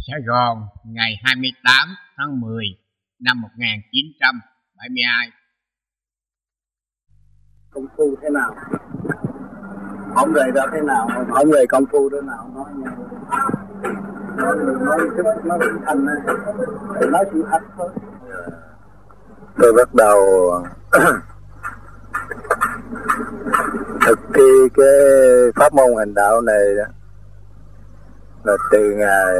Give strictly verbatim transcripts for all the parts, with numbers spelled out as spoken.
Sài Gòn ngày hai mươi tám tháng mười năm một nghìn chín trăm bảy mươi hai. Công phu thế nào? Ông người ra thế nào? Ông người công phu thế nào? Nói nhau. Nói nói chút nói thanh á, nói sự thật thôi. Tôi bắt đầu thực thi cái pháp môn hành đạo này đó là từ ngày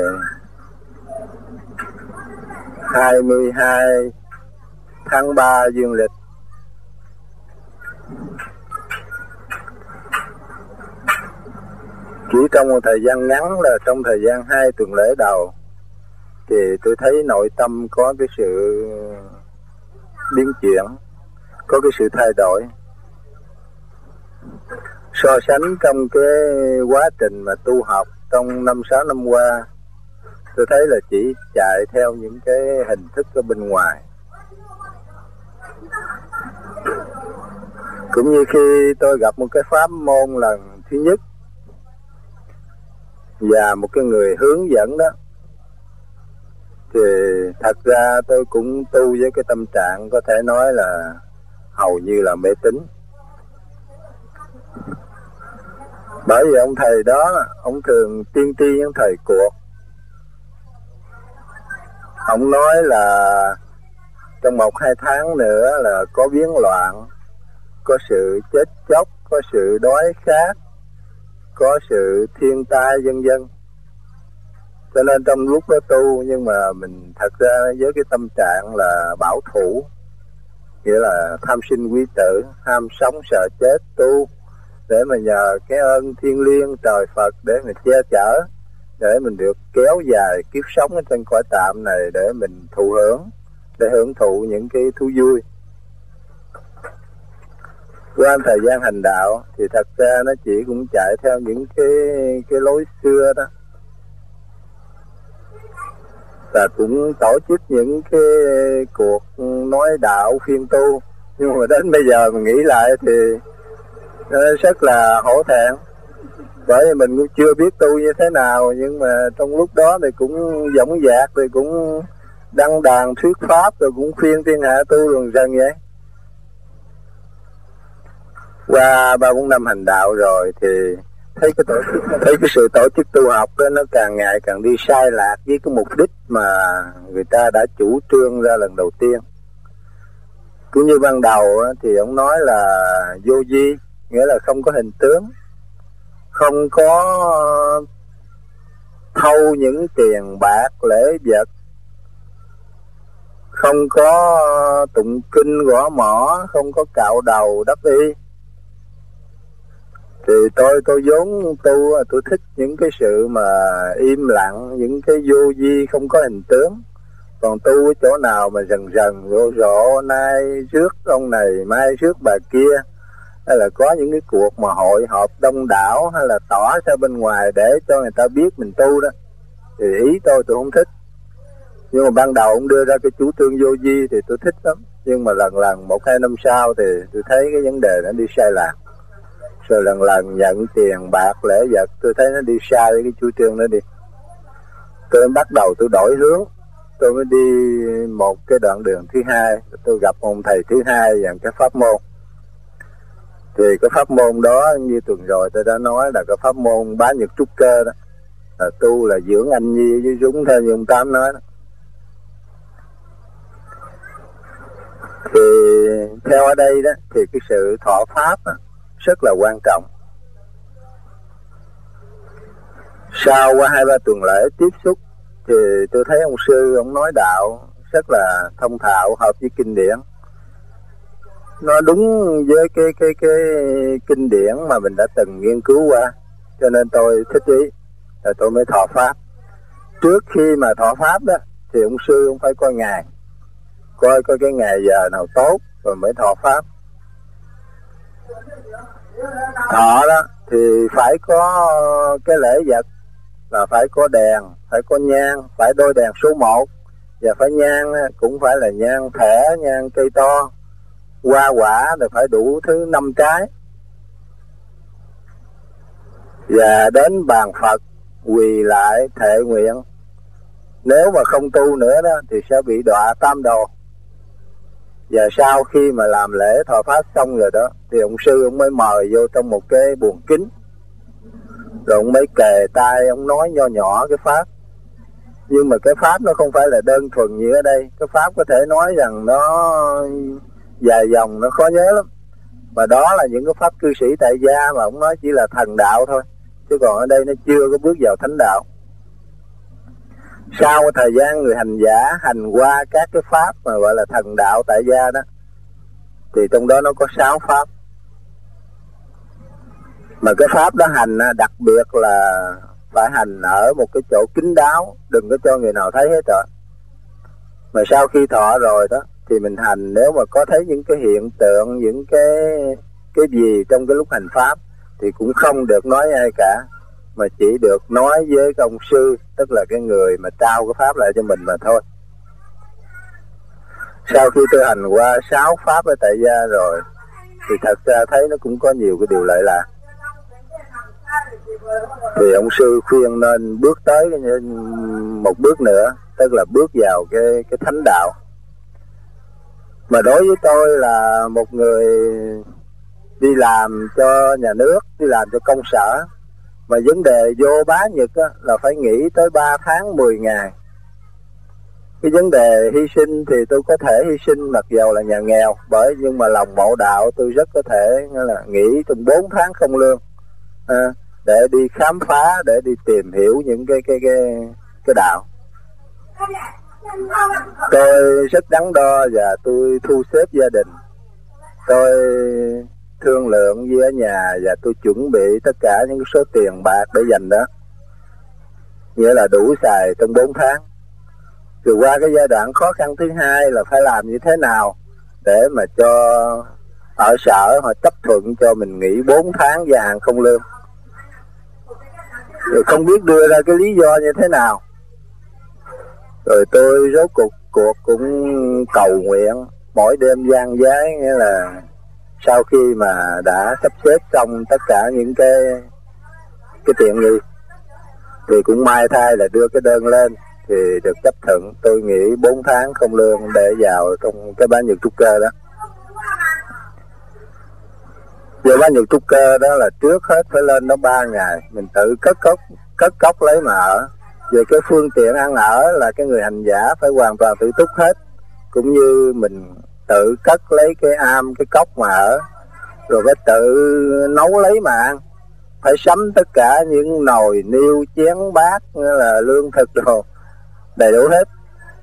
hai mươi hai tháng ba dương lịch. Chỉ trong một thời gian ngắn là trong thời gian hai tuần lễ đầu thì tôi thấy nội tâm có cái sự biến chuyển, có cái sự thay đổi. So sánh trong cái quá trình mà tu học trong năm sáu năm qua, tôi thấy là chỉ chạy theo những cái hình thức ở bên ngoài. Cũng như khi tôi gặp một cái pháp môn lần thứ nhất và một cái người hướng dẫn đó, thì thật ra tôi cũng tu với cái tâm trạng có thể nói là hầu như là mê tín. Bởi vì ông thầy đó, ông thường tiên tri những thời cuộc. Ông nói là trong một hai tháng nữa là có biến loạn, có sự chết chóc, có sự đói khát, có sự thiên tai vân vân. Cho nên trong lúc đó tu, nhưng mà mình thật ra với cái tâm trạng là bảo thủ, nghĩa là tham sinh quý tử, ham sống sợ chết, tu để mà nhờ cái ơn thiên liêng trời Phật để mình che chở, để mình được kéo dài kiếp sống ở trên cõi tạm này, để mình thụ hưởng, để hưởng thụ những cái thú vui. Qua thời gian hành đạo thì thật ra nó chỉ cũng chạy theo những cái cái lối xưa đó, và cũng tổ chức những cái cuộc nói đạo phiên tu. Nhưng mà đến bây giờ mình nghĩ lại thì nó rất là hổ thẹn, bởi vì mình cũng chưa biết tu như thế nào. Nhưng mà trong lúc đó thì cũng dõng dạc, rồi cũng đăng đàn thuyết pháp, rồi cũng khuyên thiên hạ tu dần dần vậy. Qua ba bốn năm hành đạo rồi thì thấy cái tổ chức, thấy cái sự tổ chức tu học đó, nó càng ngày càng đi sai lạc với cái mục đích mà người ta đã chủ trương ra lần đầu tiên. Cũng như ban đầu thì ông nói là vô vi, nghĩa là không có hình tướng, không có thâu những tiền bạc lễ vật, không có tụng kinh gõ mõ, không có cạo đầu đắp y. Thì tôi tôi vốn tu, tôi thích những cái sự mà im lặng, những cái vô vi không có hình tướng. Còn tu ở chỗ nào mà rần rần rộ rộ, nay rước ông này mai rước bà kia, hay là có những cái cuộc mà hội họp đông đảo, hay là tỏ ra bên ngoài để cho người ta biết mình tu đó, thì ý tôi tôi không thích. Nhưng mà ban đầu ông đưa ra cái chủ trương vô vi thì tôi thích lắm. Nhưng mà lần lần một hai năm sau thì tôi thấy cái vấn đề nó đi sai lạc. Rồi lần lần nhận tiền bạc lễ vật, tôi thấy nó đi sai với cái chủ trương đó đi. Tôi bắt đầu tôi đổi hướng, tôi mới đi một cái đoạn đường thứ hai. Tôi gặp ông thầy thứ hai dàn cái pháp môn. Thì cái pháp môn đó như tuần rồi tôi đã nói là cái pháp môn bá nhật trúc cơ đó, là tu là dưỡng anh nhi với chúng, theo như ông Tám nói đó. Thì theo ở đây đó thì cái sự thọ pháp đó, rất là quan trọng. Sau qua hai ba tuần lễ tiếp xúc thì tôi thấy ông sư ông nói đạo rất là thông thạo, hợp với kinh điển. Nó đúng với cái cái cái kinh điển mà mình đã từng nghiên cứu qua, cho nên tôi thích ý, rồi tôi mới thọ pháp. Trước khi mà thọ pháp đó thì ông sư ông phải coi ngày, coi coi cái ngày giờ nào tốt rồi mới thọ pháp. Thọ đó thì phải có cái lễ vật, là phải có đèn, phải có nhang, phải đôi đèn số một, và phải nhang cũng phải là nhang thẻ, nhang cây to, hoa quả rồi phải đủ thứ năm trái. Và đến bàn Phật quỳ lại thệ nguyện Nếu mà không tu nữa đó thì sẽ bị đọa tam đồ. Và sau khi mà làm lễ thọ pháp xong rồi đó thì ông sư ông mới mời vô trong một cái buồng kính, rồi ông mới kề tai ông nói nho nhỏ cái pháp. Nhưng mà cái pháp nó không phải là đơn thuần như ở đây. Cái pháp có thể nói rằng nó dài dòng, nó khó nhớ lắm. Mà đó là những cái pháp cư sĩ tại gia mà ông nói chỉ là thần đạo thôi, chứ còn ở đây nó chưa có bước vào thánh đạo. Sau thời gian người hành giả hành qua các cái pháp mà gọi là thần đạo tại gia đó, thì trong đó nó có sáu pháp. Mà cái pháp đó hành đặc biệt là phải hành ở một cái chỗ kín đáo, đừng có cho người nào thấy hết rồi. Mà sau khi thọ rồi đó thì mình hành, nếu mà có thấy những cái hiện tượng, những cái cái gì trong cái lúc hành pháp thì cũng không được nói ai cả, mà chỉ được nói với cái ông sư, tức là cái người mà trao cái pháp lại cho mình mà thôi. Sau khi tôi hành qua sáu pháp ở tại gia rồi thì thật ra thấy nó cũng có nhiều cái điều lợi lạc. Thì ông sư khuyên nên bước tới một bước nữa, tức là bước vào cái cái thánh đạo. Mà đối với tôi là một người đi làm cho nhà nước, đi làm cho công sở, mà vấn đề vô bá nhật á, là phải nghỉ tới ba tháng mười ngày. Cái vấn đề hy sinh thì tôi có thể hy sinh mặc dầu là nhà nghèo, bởi nhưng mà lòng mộ đạo tôi rất có thể là nghỉ trong bốn tháng không lương, à, để đi khám phá, để đi tìm hiểu những cái cái cái cái đạo. Tôi rất đắn đo và tôi thu xếp gia đình. Tôi thương lượng với ở nhà và tôi chuẩn bị tất cả những số tiền bạc để dành đó, nghĩa là đủ xài trong bốn tháng. Rồi qua cái giai đoạn khó khăn thứ hai là phải làm như thế nào để mà cho ở sở họ chấp thuận cho mình nghỉ bốn tháng gia hạn không lương. Rồi không biết đưa ra cái lý do như thế nào. Rồi tôi rốt cuộc cuộc cũng cầu nguyện mỗi đêm gian giái, nghĩa là sau khi mà đã sắp xếp xong tất cả những cái cái tiện nghi thì cũng may thay là đưa cái đơn lên thì được chấp thuận. Tôi nghỉ bốn tháng không lương để vào trong cái bán nhật trúc cơ đó. Về bán nhật trúc cơ đó là trước hết phải lên đó ba ngày, mình tự cất cốc cất cốc lấy mà ở. Về cái phương tiện ăn ở là cái người hành giả phải hoàn toàn tự túc hết, cũng như mình tự cất lấy cái am, cái cốc mà ở, rồi phải tự nấu lấy mà ăn. Phải sắm tất cả những nồi, niêu, chén, bát, là lương thực đồ đầy đủ hết.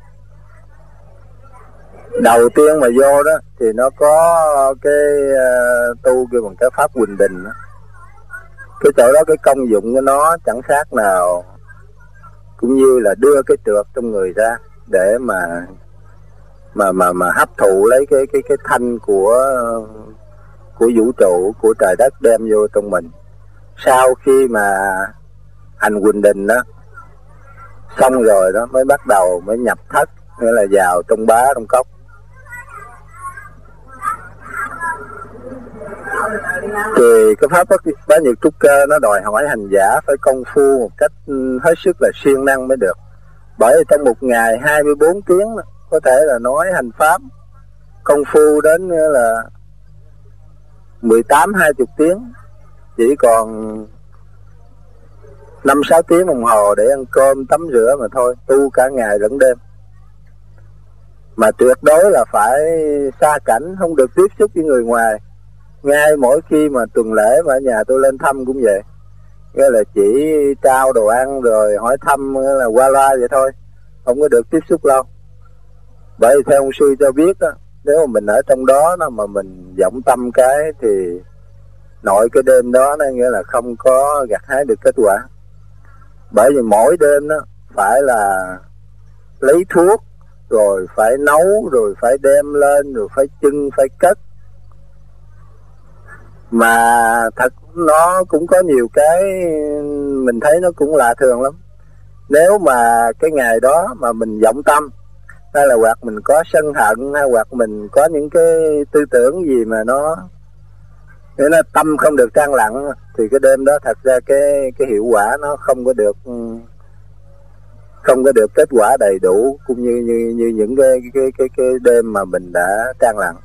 Đầu tiên mà vô đó thì nó có cái uh, tu kêu bằng cái pháp Huỳnh Đình đó. Cái chỗ đó cái công dụng của nó chẳng khác nào cũng như là đưa cái trượt trong người ra để mà mà mà mà hấp thụ lấy cái cái cái thanh của của vũ trụ, của trời đất đem vô trong mình. Sau khi mà hành Huỳnh Đình đó xong rồi đó mới bắt đầu mới nhập thất, nghĩa là vào trong bá trong cốc. Thì cái pháp bá nhật trúc cơ nó đòi hỏi hành giả phải công phu một cách hết sức là siêng năng mới được. Bởi vì trong một ngày hai mươi bốn tiếng đó, có thể là nói hành pháp công phu đến là mười tám hai mươi tiếng, chỉ còn năm sáu tiếng đồng hồ để ăn cơm tắm rửa mà thôi, tu cả ngày lẫn đêm. Mà tuyệt đối là phải xa cảnh, không được tiếp xúc với người ngoài. Ngay mỗi khi mà tuần lễ mà ở nhà tôi lên thăm cũng vậy, nghĩa là chỉ trao đồ ăn rồi hỏi thăm là qua loa vậy thôi, không có được tiếp xúc lâu. Bởi vì theo ông sư cho biết đó, nếu mà mình ở trong đó nó mà mình vọng tâm cái thì nội cái đêm đó nó nghĩa là không có gặt hái được kết quả. Bởi vì mỗi đêm đó phải là lấy thuốc, rồi phải nấu, rồi phải đem lên, rồi phải chưng, phải cất. Mà thật nó cũng có nhiều cái mình thấy nó cũng lạ thường lắm. Nếu mà cái ngày đó mà mình vọng tâm, hay là hoặc mình có sân hận, hay hoặc mình có những cái tư tưởng gì mà nó nếu nó tâm không được trang lặng, thì cái đêm đó thật ra cái cái hiệu quả nó không có được không có được kết quả đầy đủ, cũng như như như những cái cái cái cái đêm mà mình đã trang lặng.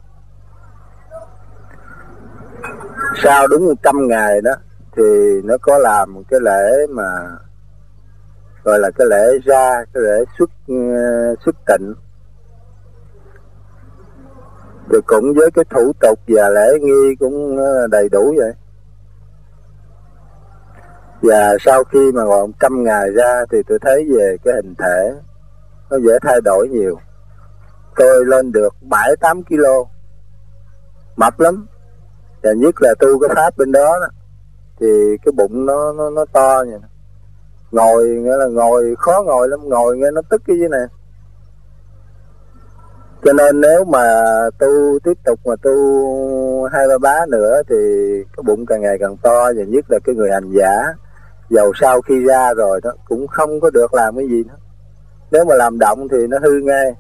Sau đúng một trăm ngày đó thì nó có làm một cái lễ mà gọi là cái lễ ra, cái lễ xuất xuất tịnh. Rồi cũng với cái thủ tục và lễ nghi cũng đầy đủ vậy. Và sau khi mà ngồi một trăm ngày ra thì tôi thấy về cái hình thể nó dễ thay đổi nhiều. Tôi lên được bảy tám ki lô, mập lắm. Và nhất là tu cái pháp bên đó, đó thì cái bụng nó nó nó to vậy. Ngồi nghĩa là ngồi khó ngồi lắm, ngồi nghe nó tức cái gì này. Cho nên nếu mà tu tiếp tục mà tu hai ba bá nữa thì cái bụng càng ngày càng to, và nhất là cái người hành giả dầu sau khi ra rồi đó cũng không có được làm cái gì nữa. Nếu mà làm động thì nó hư ngay.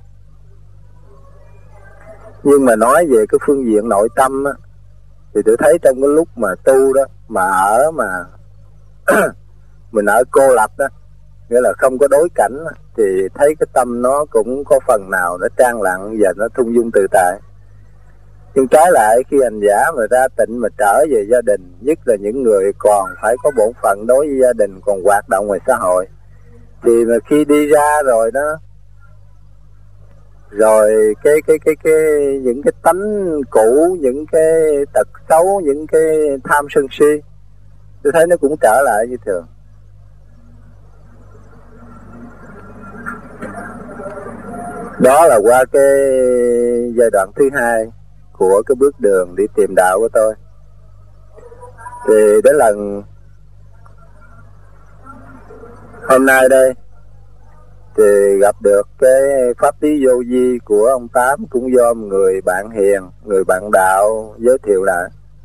Nhưng mà nói về cái phương diện nội tâm á, thì tôi thấy trong cái lúc mà tu đó, mà ở mà mình ở cô lập đó, nghĩa là không có đối cảnh đó, thì thấy cái tâm nó cũng có phần nào nó trang lặng và nó thung dung tự tại. Nhưng trái lại khi hành giả mà ra tịnh mà trở về gia đình, nhất là những người còn phải có bổn phận đối với gia đình, còn hoạt động ngoài xã hội, thì mà khi đi ra rồi đó, rồi cái cái cái cái những cái tánh cũ, những cái tật xấu, những cái tham sân si, tôi thấy nó cũng trở lại như thường. Đó là qua cái giai đoạn thứ hai của cái bước đường đi tìm đạo của tôi. Thì đến lần hôm nay đây thì gặp được cái pháp lý vô vi của ông Tám, cũng do một người bạn hiền, người bạn đạo giới thiệu lại.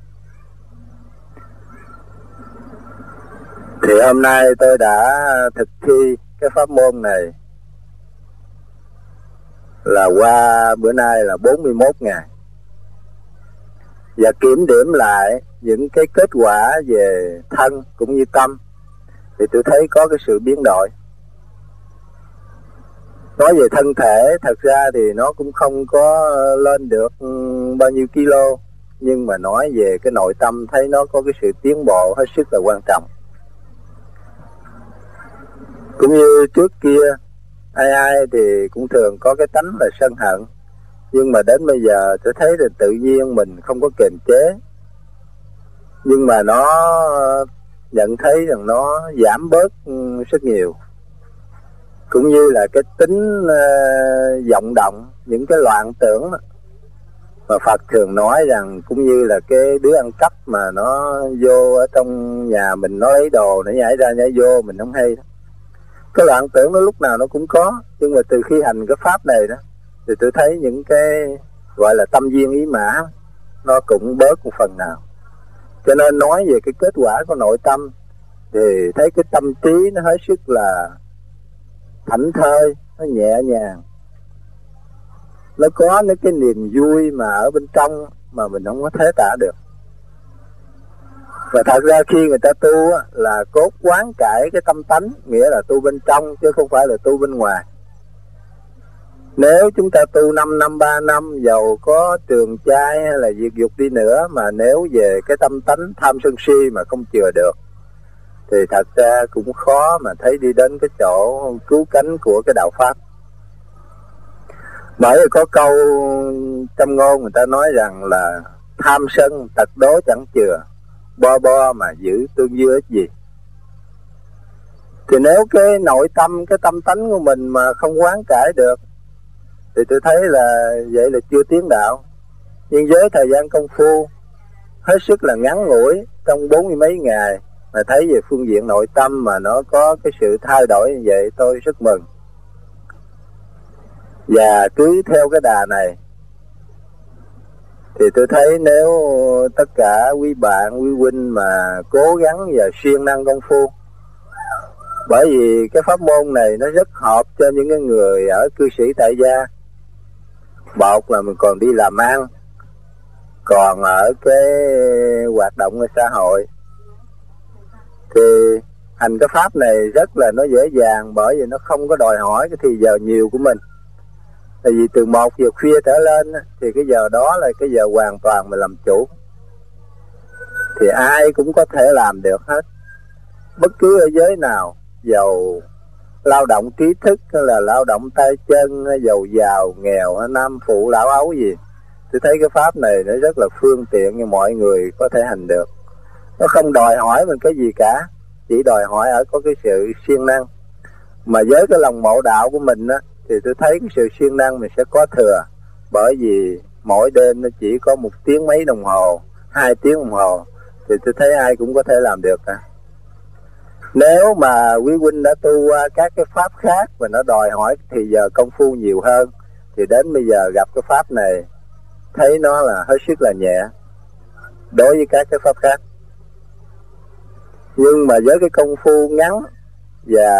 Thì hôm nay tôi đã thực thi cái pháp môn này là qua bữa nay là bốn mươi mốt ngày. Và kiểm điểm lại những cái kết quả về thân cũng như tâm thì tôi thấy có cái sự biến đổi. Nói về thân thể, thật ra thì nó cũng không có lên được bao nhiêu kilo, nhưng mà nói về cái nội tâm thấy nó có cái sự tiến bộ hết sức là quan trọng. Cũng như trước kia, ai ai thì cũng thường có cái tánh là sân hận, nhưng mà đến bây giờ tôi thấy là tự nhiên mình không có kiềm chế, nhưng mà nó nhận thấy rằng nó giảm bớt rất nhiều. Cũng như là cái tính uh, vọng động, những cái loạn tưởng đó, mà Phật thường nói rằng cũng như là cái đứa ăn cắp mà nó vô ở trong nhà mình, nó lấy đồ, nó nhảy ra nhảy vô, mình không hay đó. Cái loạn tưởng nó lúc nào nó cũng có, nhưng mà từ khi hành cái pháp này đó thì tôi thấy những cái gọi là tâm duyên ý mã nó cũng bớt một phần nào. Cho nên nói về cái kết quả của nội tâm thì thấy cái tâm trí nó hết sức là thảnh thơi, nó nhẹ nhàng, nó có những cái niềm vui mà ở bên trong mà mình không có thể tả được. Và thật ra khi người ta tu á, là cốt quán cải cái tâm tánh, nghĩa là tu bên trong chứ không phải là tu bên ngoài. Nếu chúng ta tu năm năm, ba năm, dầu có trường trai hay là diệt dục đi nữa, mà nếu về cái tâm tánh tham sân si mà không chừa được, thì thật ra cũng khó mà thấy đi đến cái chỗ cứu cánh của cái đạo Pháp. Bởi vì có câu trong ngôn người ta nói rằng là tham sân tật đố chẳng chừa, bo bo mà giữ tương dư ích gì. Thì nếu cái nội tâm, cái tâm tánh của mình mà không quán cải được thì tôi thấy là vậy là chưa tiến đạo. Nhưng với thời gian công phu hết sức là ngắn ngủi, trong bốn mươi mấy ngày mà thấy về phương diện nội tâm mà nó có cái sự thay đổi như vậy, tôi rất mừng. Và cứ theo cái đà này thì tôi thấy nếu tất cả quý bạn, quý huynh mà cố gắng và siêng năng công phu, bởi vì cái pháp môn này nó rất hợp cho những cái người ở cư sĩ tại gia. Một là mình còn đi làm ăn, còn ở cái hoạt động ở xã hội, thì hành cái pháp này rất là nó dễ dàng, bởi vì nó không có đòi hỏi cái thì giờ nhiều của mình. Tại vì từ một giờ khuya trở lên thì cái giờ đó là cái giờ hoàn toàn mình làm chủ, thì ai cũng có thể làm được hết. Bất cứ ở giới nào, giàu lao động trí thức hay là lao động tay chân, giàu giàu nghèo, nam phụ lão ấu gì, tôi thấy cái pháp này nó rất là phương tiện như mọi người có thể hành được. Nó không đòi hỏi mình cái gì cả, chỉ đòi hỏi ở có cái sự siêng năng. Mà với cái lòng mộ đạo của mình á, thì tôi thấy cái sự siêng năng mình sẽ có thừa. Bởi vì mỗi đêm nó chỉ có một tiếng mấy đồng hồ, hai tiếng đồng hồ, thì tôi thấy ai cũng có thể làm được cả. Nếu mà quý huynh đã tu qua các cái pháp khác và nó đòi hỏi thì giờ công phu nhiều hơn, thì đến bây giờ gặp cái pháp này thấy nó là hết sức là nhẹ đối với các cái pháp khác. Nhưng mà với cái công phu ngắn và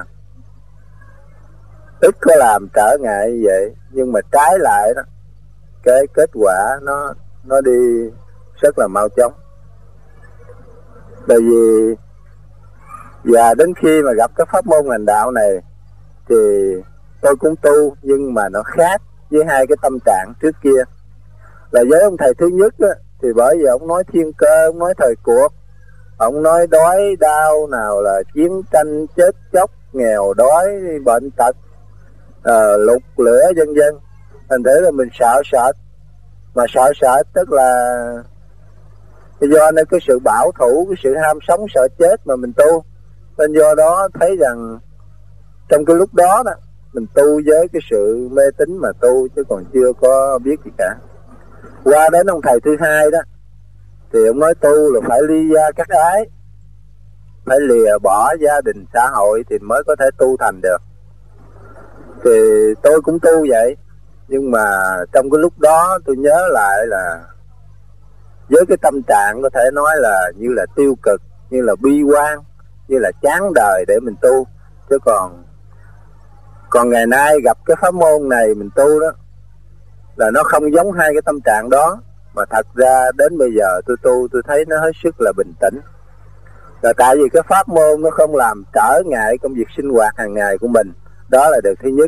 ít có làm trở ngại như vậy, nhưng mà trái lại đó, cái kết quả nó nó đi rất là mau chóng. Bởi vì và đến khi mà gặp cái pháp môn hành đạo này thì tôi cũng tu, nhưng mà nó khác với hai cái tâm trạng trước kia. Là với ông thầy thứ nhất á, thì bởi vì ông nói thiên cơ, ông nói thời cuộc, ông nói đói đau, nào là chiến tranh chết chóc, nghèo đói, bệnh tật, à, lục lửa vân vân. Thành thử là mình sợ sợ, mà sợ sợ tức là do nên cái sự bảo thủ, cái sự ham sống sợ chết mà mình tu. Nên do đó thấy rằng trong cái lúc đó đó mình tu với cái sự mê tín mà tu, chứ còn chưa có biết gì cả. Qua đến ông thầy thứ hai đó thì ông nói tu là phải ly gia cắt ái, phải lìa bỏ gia đình xã hội thì mới có thể tu thành được. Thì tôi cũng tu vậy, nhưng mà trong cái lúc đó tôi nhớ lại là với cái tâm trạng có thể nói là như là tiêu cực, như là bi quan, như là chán đời để mình tu. Chứ còn còn ngày nay gặp cái pháp môn này mình tu đó là nó không giống hai cái tâm trạng đó. Mà thật ra đến bây giờ tôi tu tôi thấy nó hết sức là bình tĩnh. Là tại vì cái pháp môn nó không làm trở ngại công việc sinh hoạt hàng ngày của mình. Đó là điều thứ nhất.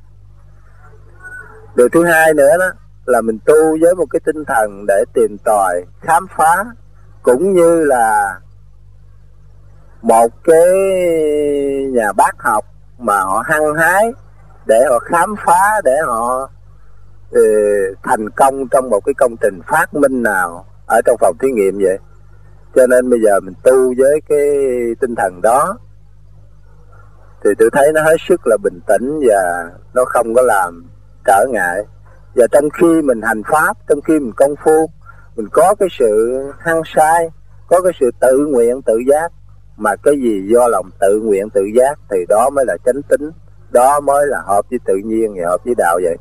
Điều thứ hai nữa đó là mình tu với một cái tinh thần để tìm tòi, khám phá, cũng như là một cái nhà bác học mà họ hăng hái để họ khám phá, để họ ừ, thành công trong một cái công trình phát minh nào ở trong phòng thí nghiệm vậy. Cho nên bây giờ mình tu với cái tinh thần đó thì tôi thấy nó hết sức là bình tĩnh và nó không có làm trở ngại. Và trong khi mình hành pháp, trong khi mình công phu, mình có cái sự hăng say, có cái sự tự nguyện tự giác. Mà cái gì do lòng tự nguyện tự giác thì đó mới là chánh tín, đó mới là hợp với tự nhiên và hợp với đạo vậy.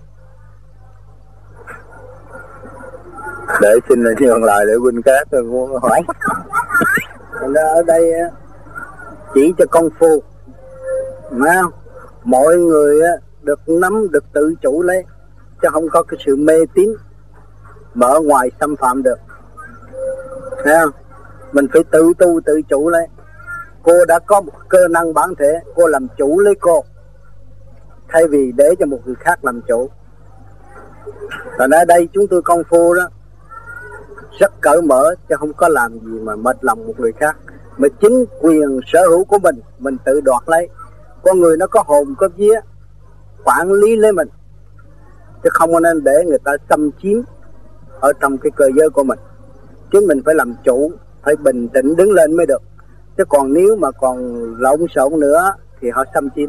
Để xin nhường lời để huynh khác tôi muốn hỏi. Ở đây chỉ cho công phu, mà mọi người được nắm, được tự chủ lấy, chứ không có cái sự mê tín mà ở ngoài xâm phạm được. Thấy không? Mình phải tự tu tự chủ lấy. Cô đã có một cơ năng bản thể, cô làm chủ lấy cô, thay vì để cho một người khác làm chủ. Và ở đây chúng tôi công phu đó rất cởi mở, chứ không có làm gì mà mệt lòng một người khác. Mà chính quyền sở hữu của mình, mình tự đoạt lấy. Con người nó có hồn có vía, quản lý lấy mình, chứ không có nên để người ta xâm chiếm ở trong cái cơ giới của mình. Chứ mình phải làm chủ, phải bình tĩnh đứng lên mới được. Chứ còn nếu mà còn lộn xộn nữa thì họ xâm chiếm.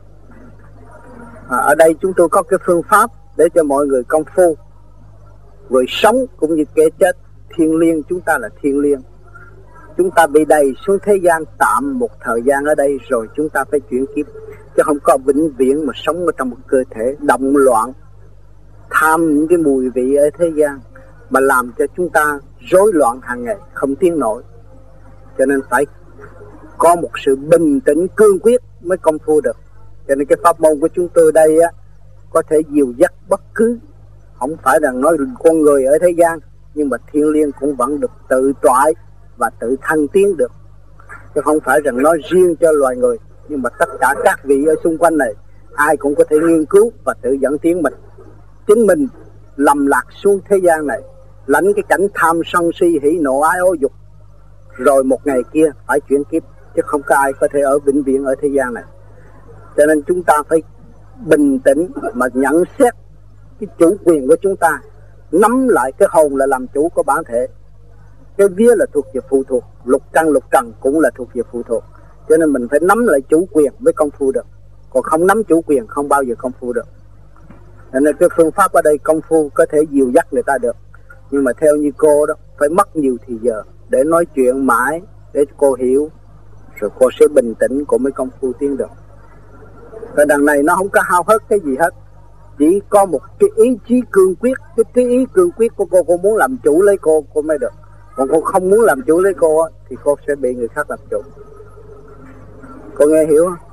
À, ở đây chúng tôi có cái phương pháp để cho mọi người công phu, người sống cũng như kẻ chết. Thiên liêng, chúng ta là thiên liêng. Chúng ta bị đầy xuống thế gian tạm một thời gian ở đây, rồi chúng ta phải chuyển kiếp. Chứ không có vĩnh viễn mà sống ở trong một cơ thể động loạn, tham những cái mùi vị ở thế gian, mà làm cho chúng ta rối loạn hàng ngày, không tiến nổi. Cho nên phải có một sự bình tĩnh cương quyết mới công phu được. Cho nên cái pháp môn của chúng tôi đây á, có thể dìu dắt bất cứ, không phải là nói con người ở thế gian, nhưng mà thiên liêng cũng vẫn được tự toại và tự thăng tiến được. chứ không phải rằng nói riêng cho loài người, nhưng mà tất cả các vị ở xung quanh này ai cũng có thể nghiên cứu và tự dẫn tiến mình. Chính mình lầm lạc xuống thế gian này, lãnh cái cảnh tham sân si hỉ nộ ái ố dục, rồi một ngày kia phải chuyển kiếp, chứ không có ai có thể ở vĩnh viễn ở thế gian này. Cho nên chúng ta phải bình tĩnh mà nhận xét cái chủ quyền của chúng ta, nắm lại cái hồn là làm chủ của bản thể. Cái vía là thuộc về phụ thuộc, lục căn lục trần cũng là thuộc về phụ thuộc. Cho nên mình phải nắm lại chủ quyền mới công phu được, còn không nắm chủ quyền không bao giờ công phu được. Cho nên cái phương pháp ở đây công phu có thể dìu dắt người ta được, nhưng mà theo như cô đó phải mất nhiều thì giờ để nói chuyện mãi để cô hiểu, rồi cô sẽ bình tĩnh, cô mới công phu tiến được. Và đằng này nó không có hao hớt cái gì hết, chỉ có một cái ý chí cương quyết. Cái, cái ý cương quyết của cô, cô muốn làm chủ lấy cô, cô mới được. Còn cô không muốn làm chủ lấy cô thì cô sẽ bị người khác làm chủ. Cô nghe hiểu không?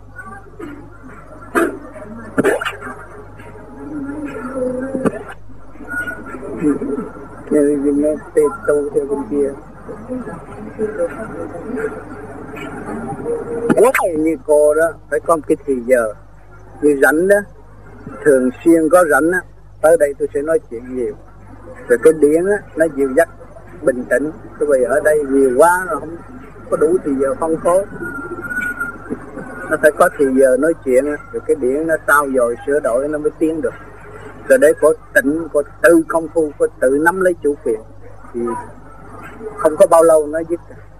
Nghe nghe tê tu theo bên kia. Như cô đó phải có một cái thì giờ như rảnh đó, thường xuyên có rảnh á, tới đây tôi sẽ nói chuyện nhiều. Rồi cái điển á nó dìu dắt bình tĩnh. Tôi vì ở đây nhiều quá nó không có đủ thì giờ phân phối, nó phải có thì giờ nói chuyện, rồi cái điển nó trao dồi sửa đổi nó mới tiến được. Rồi để cô tịnh, cô tự công phu, cô tự nắm lấy chủ quyền thì không có bao lâu nó dứt.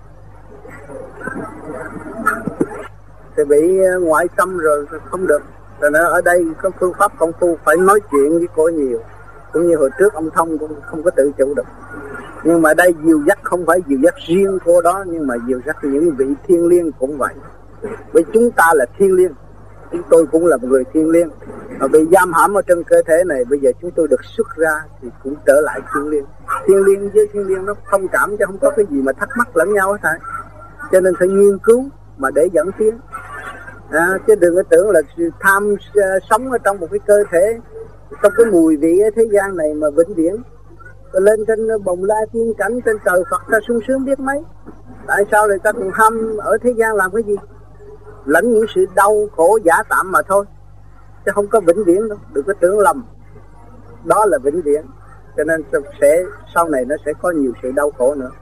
Thì bị ngoại tâm rồi không được. Rồi nữa ở đây có phương pháp công phu phải nói chuyện với cô nhiều. Cũng như hồi trước ông Thông cũng không có tự chủ được. Nhưng mà đây dìu dắt không phải dìu dắt riêng cô đó, nhưng mà dìu dắt những vị thiên liêng cũng vậy. Bởi chúng ta là thiên liêng, chúng tôi cũng là một người thiên liêng. Mà bị giam hãm ở trên cơ thể này, bây giờ chúng tôi được xuất ra thì cũng trở lại thiên liêng. Thiên liêng với thiên liêng nó thông cảm chứ không có cái gì mà thắc mắc lẫn nhau hết thầy. Cho nên phải nghiên cứu mà để dẫn tiến. À, chứ đừng có tưởng là tham uh, sống ở trong một cái cơ thể, trong cái mùi vị ở thế gian này mà vĩnh viễn. Rồi lên trên bồng lai tiên cảnh, trên trời Phật ta sung sướng biết mấy. Tại sao người ta còn ham ở thế gian làm cái gì? Lãnh những sự đau khổ giả tạm mà thôi, chứ không có vĩnh viễn đâu. Đừng có tưởng lầm đó là vĩnh viễn. Cho nên sẽ sau này nó sẽ có nhiều sự đau khổ nữa.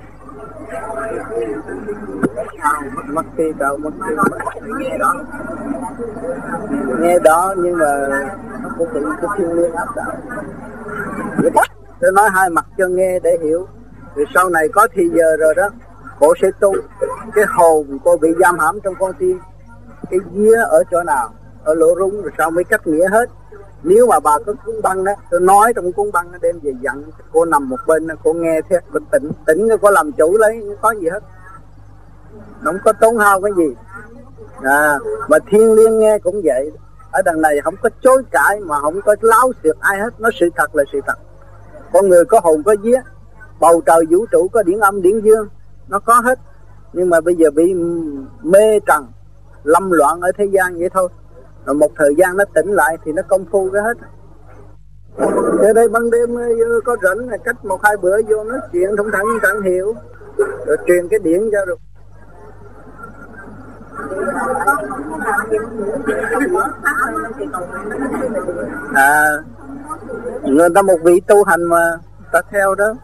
Mất khi đâu, mất khi nghe đó, nghe đó nhưng mà nó cũng bị cái thiên liêng áp đảo. Tôi nói hai mặt cho nghe để hiểu. Rồi sau này có thì giờ rồi đó, cô sẽ tu. Cái hồn cô bị giam hãm trong con tim, cái vía ở chỗ nào, ở lỗ rúng, rồi sau mới cách nghĩa hết. Nếu mà bà có cuốn băng đó, tôi nói trong cuốn băng nó đem về dặn, cô nằm một bên, cô nghe thế, cô tỉnh, tỉnh cô làm chủ lấy, không có gì hết, không có tốn hao cái gì. À, mà thiên liêng nghe cũng vậy. Ở đằng này không có chối cãi mà không có láo xược ai hết, nói sự thật là sự thật. Con người có hồn có vía, bầu trời vũ trụ có điển âm điển dương, nó có hết. Nhưng mà bây giờ bị mê trần, lâm loạn ở thế gian vậy thôi. Rồi một thời gian nó tỉnh lại thì nó công phu cái hết. Ở đây ban đêm có rảnh là cách một hai bữa vô nói chuyện thông thẳng thẳng hiểu, rồi truyền cái điển cho được. À, người ta một vị tu hành mà ta theo đó.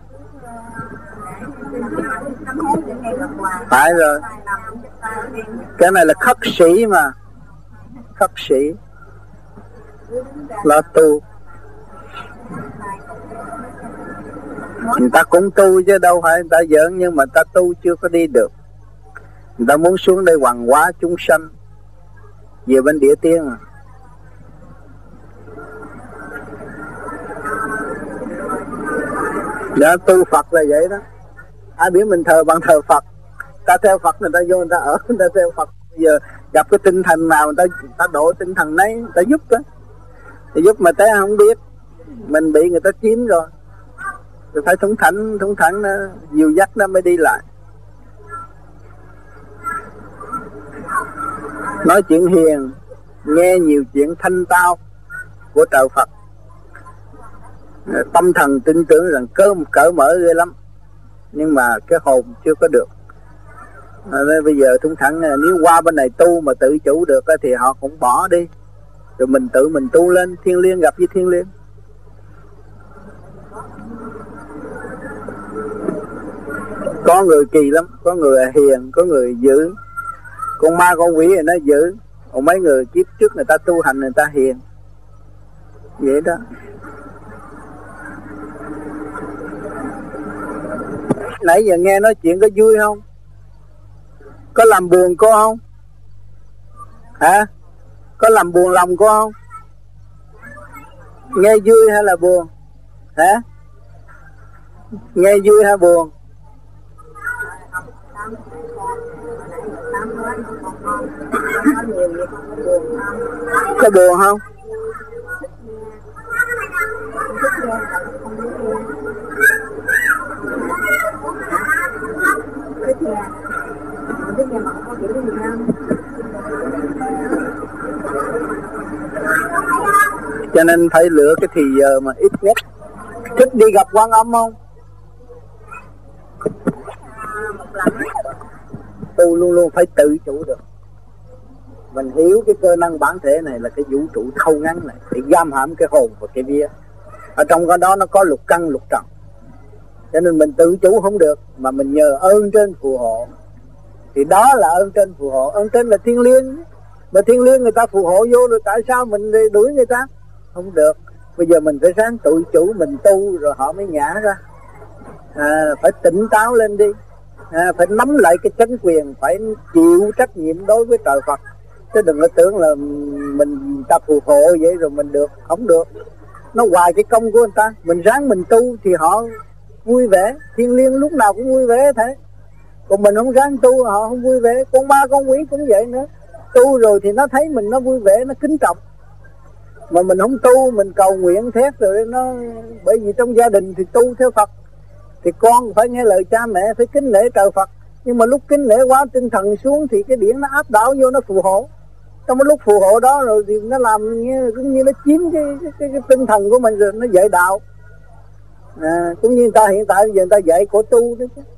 Phải rồi. Cái này là khất sĩ mà. Khất sĩ là tu. Người ta cũng tu chứ đâu phải người ta giỡn, nhưng mà ta tu chưa có đi được. Người ta muốn xuống đây hoàng hóa chúng sanh về bên địa tiên à. Đã tu Phật là vậy đó. Ai biết mình thờ bằng thờ Phật. Ta theo Phật người ta vô người ta ở, người ta theo Phật. Bây giờ gặp cái tinh thần nào người ta, người ta độ tinh thần đấy, người ta giúp đó. Thì giúp mà tới không biết, mình bị người ta chiếm rồi. Rồi phải thủng thẳng, thủng thẳng nó, dìu dắt nó mới đi lại. Nói chuyện hiền, nghe nhiều chuyện thanh tao của trời Phật. Tâm thần tin tưởng rằng cỡ, cỡ mở ghê lắm. Nhưng mà cái hồn chưa có được. À, bây giờ thúng thẳng nếu qua bên này tu mà tự chủ được thì họ cũng bỏ đi, rồi mình tự mình tu lên, thiên liêng gặp với thiên liêng. Có người kỳ lắm, có người hiền, có người dữ. Con ma con quỷ thì nó dữ, còn mấy người kiếp trước người ta tu hành người ta hiền. Vậy đó. Nãy giờ nghe nói chuyện có vui không? Có làm buồn cô không? Hả? Có làm buồn lòng cô không? Nghe vui hay là buồn? Hả? Nghe vui hay buồn? Có buồn không? Cho nên phải lựa cái thì giờ mà ít nhất. Thích đi gặp Quan Âm không? Tu luôn luôn phải tự chủ được. Mình hiểu cái cơ năng bản thể này là cái vũ trụ thâu ngắn này để giam hãm cái hồn và cái vía. Ở trong cái đó nó có lục căn lục trần. Cho nên mình tự chủ không được, mà mình nhờ ơn trên phù hộ. Thì đó là ơn trên phù hộ. Ơn trên là thiên liêng. Mà thiên liêng người ta phù hộ vô rồi tại sao mình đuổi người ta? Không được. Bây giờ mình phải sáng tự chủ, mình tu rồi họ mới nhả ra. À, phải tỉnh táo lên đi. À, phải nắm lại cái chánh quyền, phải chịu trách nhiệm đối với trời Phật. Chứ đừng có tưởng là mình ta phù hộ vậy rồi mình được. Không được. Nó hoài cái công của người ta. Mình ráng mình tu thì họ vui vẻ. Thiên liêng lúc nào cũng vui vẻ thế. Còn mình không ráng tu họ không vui vẻ. Con ma con quỷ cũng vậy nữa. Tu rồi thì nó thấy mình nó vui vẻ, nó kính trọng. Mà mình không tu, mình cầu nguyện thét rồi nó. Bởi vì trong gia đình thì tu theo Phật thì con phải nghe lời cha mẹ, phải kính nể trời Phật. Nhưng mà lúc kính nể quá tinh thần xuống thì cái điển nó áp đảo vô, nó phù hộ. Trong cái lúc phù hộ đó rồi thì nó làm như, cũng như nó chiếm cái, cái, cái, cái tinh thần của mình rồi nó dạy đạo. À, cũng như người ta hiện tại giờ người ta dạy cổ tu đó chứ.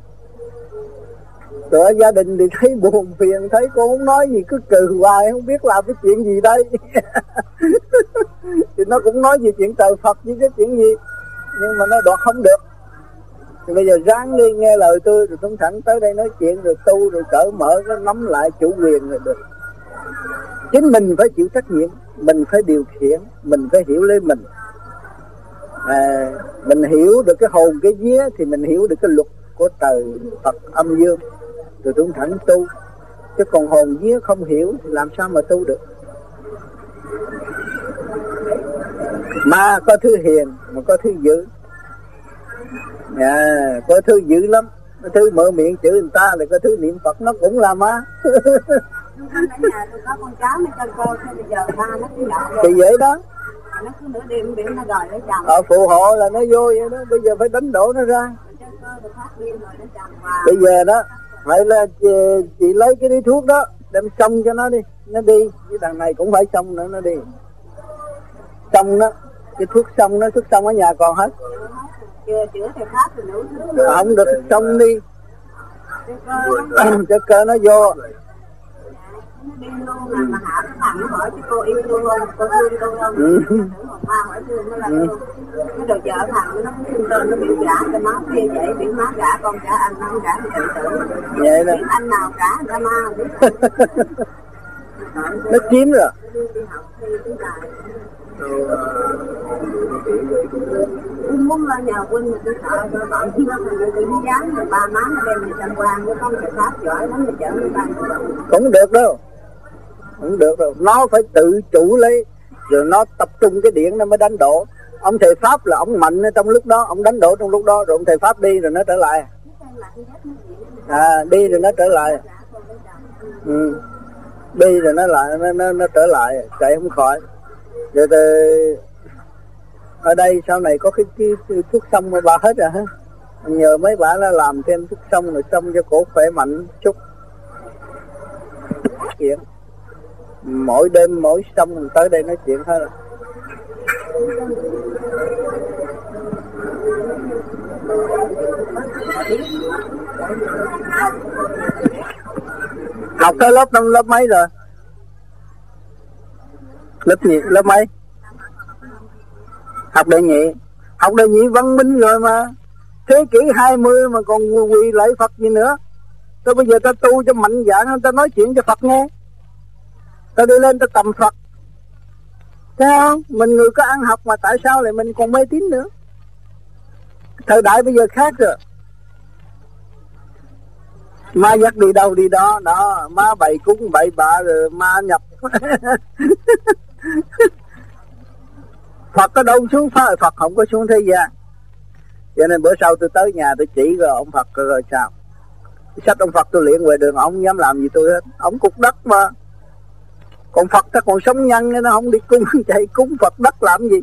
Rồi ở gia đình thì thấy buồn phiền, thấy cô không nói gì cứ cười hoài, không biết làm cái chuyện gì đây. Thì nó cũng nói về chuyện trời Phật với cái chuyện gì, nhưng mà nó đoạt không được. Thì bây giờ ráng đi nghe lời tôi rồi Thông Thẳng tới đây nói chuyện rồi tu rồi cởi mở nó nắm lại chủ quyền rồi được. Chính mình phải chịu trách nhiệm, mình phải điều khiển, mình phải hiểu lấy mình. À, mình hiểu được cái hồn cái vía thì mình hiểu được cái luật của trời Phật âm dương rồi Thông Thẳng tu. Chứ còn hồn vía không hiểu thì làm sao mà tu được. Mà có thứ hiền mà có thứ dữ. À, có thứ dữ lắm. Có thứ mở miệng chửi người ta là có thứ niệm Phật nó cũng là ma. Nhà tôi có con cháu mới cho cô, thế bây giờ ba nó cứ nhậu. Thì vậy đó. Nó cứ nửa đêm biển nó đòi lấy chồng. Ờ, phù hộ là nó vô vậy đó. Bây giờ phải đánh đổ nó ra. Bây giờ đó phải là chị, chị lấy cái đi thuốc đó đem xông cho nó đi, nó đi. Cái đằng này cũng phải xông nữa nó đi. Xông đó, cái thuốc xông nó, thuốc xông ở nhà còn hết. Chưa chữa thì pháp thì nữa. Không được xông đi. Cho cơ nó vô. Nó đi luôn mà, mà Hạ nó làm nó hỏi chứ cô yêu luôn không, cô thương cô không. Ừ. Ma hỏi thương nó là thương. Cái đồ vợ thằng nó cũng thương tên nó bị trả cho má kia vậy, bị má trả con trả anh, nó không trả thì tự tử. Vậy đó. Anh nào trả ra ma không biết. Nó chiếm rồi. Đi học thi tiếng tài. Tôi muốn lên nhờ Quynh mà tôi sợ tôi bọn chứ nó thành tôi không dám rồi ba má nó đem đi tham quan, nó có một pháp giỏi lắm, nó chở người ta. Không được đâu. Không được đâu. Nó phải tự chủ lấy. Rồi nó tập trung cái điện nó mới đánh đổ. Ông thầy Pháp là ông mạnh trong lúc đó, ông đánh đổ trong lúc đó, rồi ông thầy Pháp đi rồi nó trở lại. À, đi rồi nó trở lại. Ừ. Đi rồi nó lại, nó, nó, nó trở lại, chạy không khỏi. Rồi thì ở đây sau này có cái, cái, cái thuốc xông mà bà hết rồi hả? Nhờ mấy bà nó làm thêm thuốc xông rồi xông cho cổ khỏe mạnh chút. Chuyện mỗi đêm mỗi xông tới đây nói chuyện hết rồi. Học tới lớp năm lớp mấy rồi? Lớp nhị, lớp mấy? Học đệ nhị. Học đệ nhị văn minh rồi mà. Thế kỷ hai mươi mà còn quỳ lạy Phật gì nữa. Tôi bây giờ ta tu cho mạnh dạn, ta nói chuyện cho Phật nghe. Ta đi lên ta tầm Phật. Thấy không? Mình người có ăn học mà tại sao lại mình còn mê tín nữa? Thời đại bây giờ khác rồi. Ma dắt đi đâu đi đó, đó, ma bày cúng bậy bạ rồi ma nhập. Phật có đâu xuống phá, Phật không có xuống thế gian. Cho nên bữa sau tôi tới nhà tôi chỉ rồi ông Phật rồi sao? Sách ông Phật tôi luyện ngoài đường, ông không dám làm gì tôi hết. Ông cục đất mà. Còn Phật ta còn sống nhân, nó không đi cung chạy cúng Phật đất làm gì.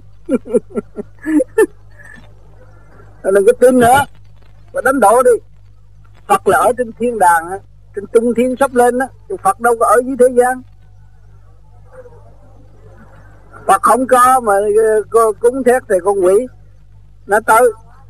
Đừng có tin nữa, và đánh đổ đi. Phật là ở trên thiên đàng, trên trung thiên sắp lên đó, Phật đâu có ở dưới thế gian. Phật không có mà cúng thét thì con quỷ nó tới.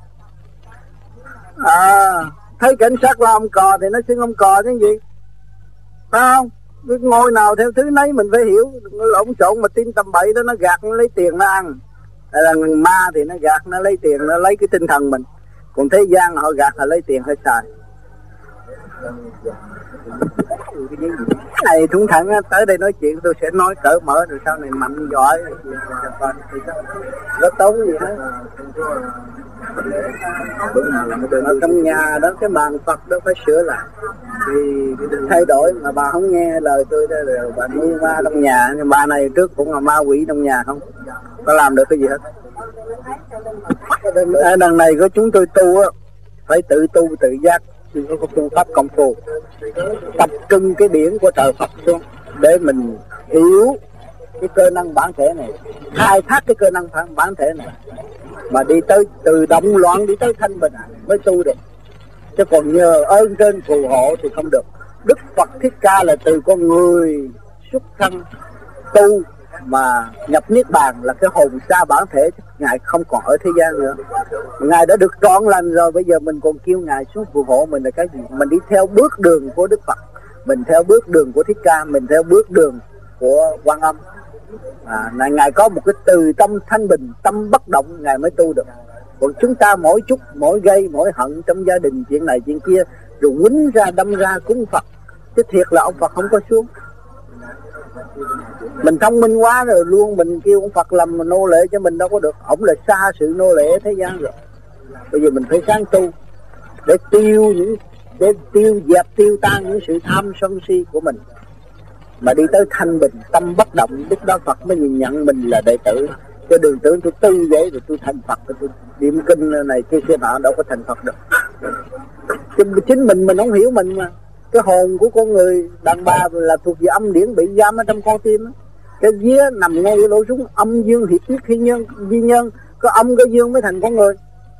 À, thấy cảnh sát là ông cò thì nó xưng ông cò chứ gì, phải không? Cái ngôi nào theo thứ nấy mình phải hiểu. Lộn xộn mà tin tầm bậy đó, nó gạt nó lấy tiền nó ăn. Hay là ma thì nó gạt nó lấy tiền, nó lấy cái tinh thần mình. Còn thế gian họ gạt họ lấy tiền hơi xài. Này thúng thẳng tới đây nói chuyện tôi sẽ nói cởi mở rồi sau này mạnh giỏi nó tốn gì hết. Ở trong nhà đó cái bàn Phật đó phải sửa lại thì thay đổi, mà bà không nghe lời tôi đó rồi bà nuôi ma trong nhà. Nhưng bà này trước cũng là ma quỷ trong nhà, không có làm được cái gì hết. Ở đằng này của chúng tôi tu á, phải tự tu tự giác, có phương pháp công phu, tập trung cái điển của trời Phật xuống để mình hiểu cái cơ năng bản thể này, khai thác cái cơ năng bản thể này, mà đi tới từ động loạn đi tới thanh bình mới tu được. Chứ còn nhờ ơn trên phù hộ thì không được. Đức Phật Thích Ca là từ con người xuất thân tu mà nhập niết bàn, là cái hồn xa bản thể, Ngài không còn ở thế gian nữa. Ngài đã được trọn lành rồi, bây giờ mình còn kêu Ngài xuống phù hộ mình là cái gì? Mình đi theo bước đường của Đức Phật, mình theo bước đường của Thích Ca, mình theo bước đường của Quan Âm. À, Ngài có một cái từ tâm thanh bình, tâm bất động, Ngài mới tu được. Còn chúng ta mỗi chút, mỗi gây, mỗi hận trong gia đình, chuyện này chuyện kia, rồi quýnh ra đâm ra cúng Phật, chứ thiệt là ông Phật không có xuống. Mình thông minh quá rồi luôn, mình kêu ông Phật làm nô lệ cho mình đâu có được. Ông là xa sự nô lệ thế gian rồi. Bây giờ mình phải sáng tu để tiêu những để tiêu dẹp tiêu tan những sự tham sân si của mình, mà đi tới thanh bình, tâm bất động. Lúc đó Phật mới nhìn nhận mình là đệ tử. Cho đừng tưởng tôi tư vậy rồi tôi thành Phật, tôi niệm kinh này kia kia nọ, đâu có thành Phật được. Chính mình mình không hiểu mình mà. Cái hồn của con người đàn bà là thuộc về âm điển, bị giam ở trong con tim đó. Cái vía nằm ngay cái lỗ súng âm dương hiệp nhất khi nhân di nhân, có âm có dương mới thành con người.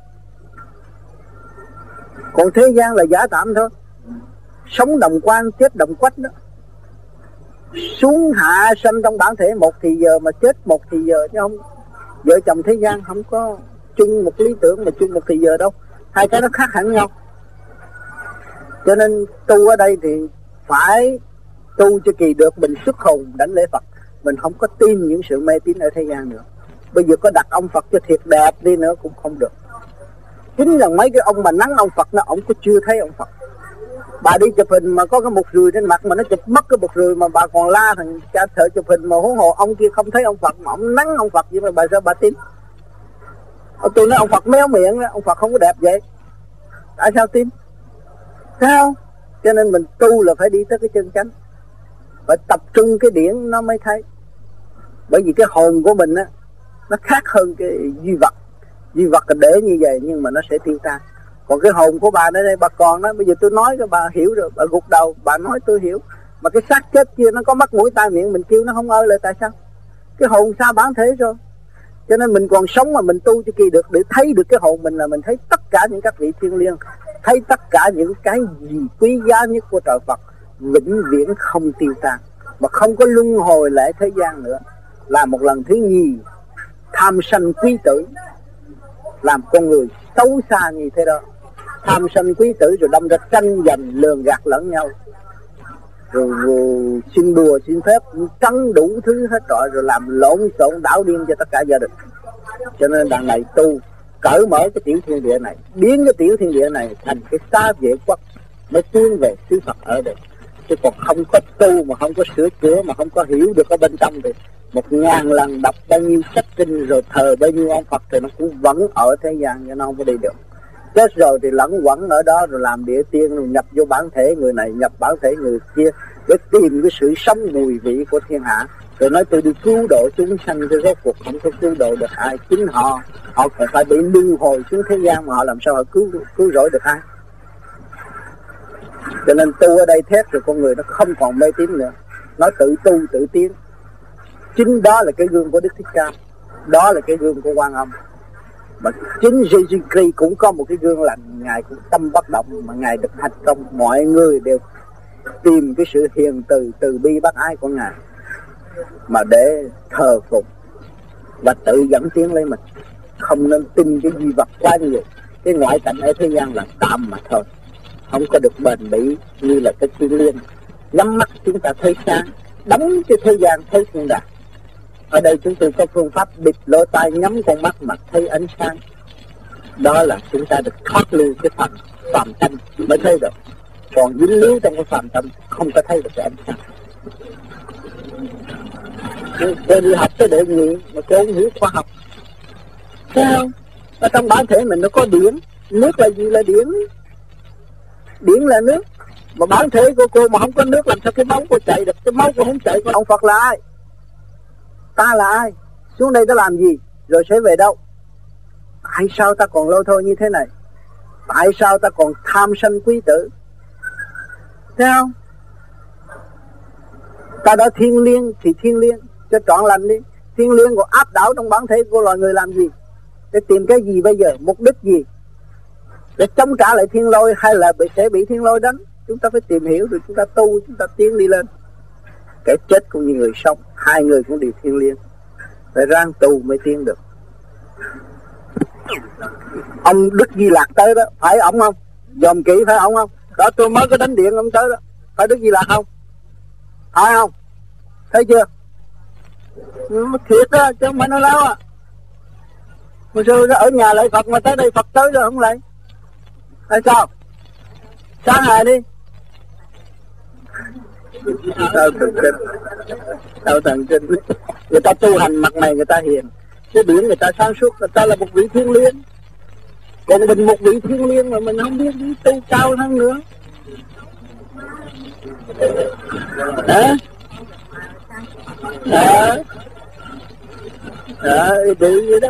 Còn thế gian là giả tạm thôi. Sống đồng quan, chết đồng quách đó. Xuống hạ sanh trong bản thể một thì giờ, mà chết một thì giờ, chứ không. Vợ chồng thế gian không có chung một lý tưởng mà chung một thì giờ đâu. Hai cái nó khác hẳn nhau. Cho nên tu ở đây thì phải tu cho kỳ được, mình xuất hồn đánh lễ Phật. Mình không có tin những sự mê tín ở thế gian nữa. Bây giờ có đặt ông Phật cho thiệt đẹp đi nữa cũng không được. Chính là mấy cái ông mà nắng ông Phật nó, ông có chưa thấy ông Phật. Bà đi chụp hình mà có cái một rùi trên mặt mà nó chụp mất cái một rùi mà bà còn la thằng cha thợ chụp hình mà huống hồ ông kia không thấy ông Phật mà ông nắng ông Phật vậy mà bà sao bà tin? Tôi nói ông Phật méo miệng đó, ông Phật không có đẹp vậy. Tại sao tin? Sao? Cho nên mình tu là phải đi tới cái chân chánh, phải tập trung cái điển nó mới thấy. Bởi vì cái hồn của mình á, nó khác hơn cái duy vật. Duy vật là để như vậy nhưng mà nó sẽ tiêu tan. Còn cái hồn của bà đây, đây bà còn đó, bây giờ tôi nói cho bà hiểu rồi, bà gục đầu, bà nói tôi hiểu. Mà cái xác chết kia nó có mắt mũi tai miệng, mình kêu nó không ơi là tại sao? Cái hồn xa bản thể rồi. Cho nên mình còn sống mà mình tu cho kỳ được, để thấy được cái hồn mình là mình thấy tất cả những các vị thiên liêng, thấy tất cả những cái gì quý giá nhất của trời Phật vĩnh viễn không tiêu tan, mà không có luân hồi lại thế gian nữa. Là một lần thứ nhì tham sân quý tử, làm con người xấu xa như thế đó. Tham sân quý tử rồi đâm ra tranh giành lường gạt lẫn nhau. rồi, rồi xin đùa xin phép trắng đủ thứ hết trọi, rồi làm lộn xộn đảo điên cho tất cả gia đình. Cho nên đằng này tu cởi mở cái tiểu thiên địa này, biến cái tiểu thiên địa này thành cái xá vệ quốc mới tiến về xứ Phật ở đây. Chứ còn không có tu mà không có sửa chữa, mà không có hiểu được ở bên trong thì một ngàn lần đọc bao nhiêu sách kinh rồi thờ bao nhiêu ông Phật thì nó cũng vẫn ở thế gian, cho nó không có đi được. Chết rồi thì lẫn quẩn ở đó, rồi làm địa tiên, rồi nhập vô bản thể người này, nhập bản thể người kia, để tìm cái sự sống mùi vị của thiên hạ. Rồi nói tôi đi cứu độ chúng sanh, tôi rốt cuộc không có cứu độ được ai. Chính họ, họ phải bị luân hồi xuống thế gian mà họ làm sao họ cứu cứu rỗi được ai. Cho nên tu ở đây thét rồi con người nó không còn mê tín nữa, nó tự tu tự tiến. Chính đó là cái gương của Đức Thích Ca, đó là cái gương của Quan Âm. Mà chính Jesus Christ cũng có một cái gương lành, Ngài cũng tâm bất động mà Ngài được thành công. Mọi người đều tìm cái sự hiền từ, từ bi bác ái của Ngài mà để thờ phụng và tự dẫn tiến lấy mình. Không nên tin cái di vật quá nhiều. Cái ngoại cảnh ở thế gian là tạm mà thôi, không có được bền bỉ như là cái thiên liêng. Nhắm mắt chúng ta thấy sáng, đóng cho thế gian thấy thiên đàng. Ở đây chúng tôi có phương pháp bịt lỗ tai, nhắm con mắt mà thấy ánh sáng. Đó là chúng ta được thoát ly cái phần phàm tâm mới thấy được. Còn dính líu trong cái phàm tâm không có thấy được cái ánh sáng. Cô đi học tới đệ nhị mà cô không hiểu khoa học. Sao? Ở trong bản thể mình nó có điển. Nước là gì? Là điển. Điển là nước. Mà bản thể của cô mà không có nước làm sao cái máu cô chạy được? Cái máu cô không chạy. Ông Phật là ai? Ta là ai? Xuống đây ta làm gì? Rồi sẽ về đâu? Tại sao ta còn lôi thôi như thế này? Tại sao ta còn tham sân quý tử? Thấy không? Ta đã thiên liêng thì thiên liêng cho trọn lành đi. Thiên liêng của áp đảo trong bản thể của loài người làm gì? Để tìm cái gì bây giờ? Mục đích gì? Để chống trả lại thiên lôi hay là bị sẽ bị thiên lôi đánh? Chúng ta phải tìm hiểu rồi chúng ta tu, chúng ta tiến đi lên. Cái chết cũng như người sống, hai người cũng đều thiên liêng. Phải ráng tu mới tiến được. Ông Đức Di Lạc tới đó, phải ổng không? Dòm kỹ phải ổng không? Đó tôi mới có đánh điện ông tới đó, phải Đức Di Lạc không? Phải không? Thấy chưa? Nó thiệt đó, chứ không phải nói láo à. Hồi xưa ở nhà lại Phật mà tới đây Phật tới rồi không lại? Tại sao? Sáng ngày đi. Sao thần kinh? Sao thần kinh? Người ta tu hành mặt này người ta hiền, cái biển người ta sáng suốt, người ta là một vị thiên liêng. Còn mình một vị thiên liêng mà mình không biết đi tu cao hơn nữa. Hả? Hả? Hả? Đi vậy đó.